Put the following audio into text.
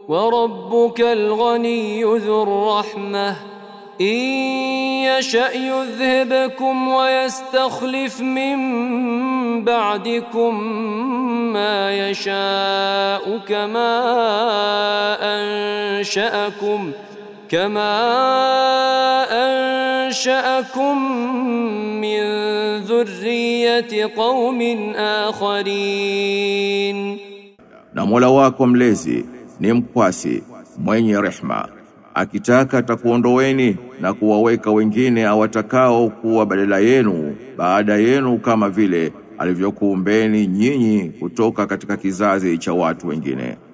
وربك الغني ذو الرحمة إن يشأ يذهبكم ويستخلف من بعدكم ما يشاء كما أنشأكم من ذرية قوم آخرين. Na Mola wako mlezi ni mkwasi mwenye rehma, akitaka atakuondoeni na kuwaweka wengine awatakao kuwa badala yenu baada yenu, kama vile alivyokuumbeni nyinyi kutoka katika kizazi cha watu wengine.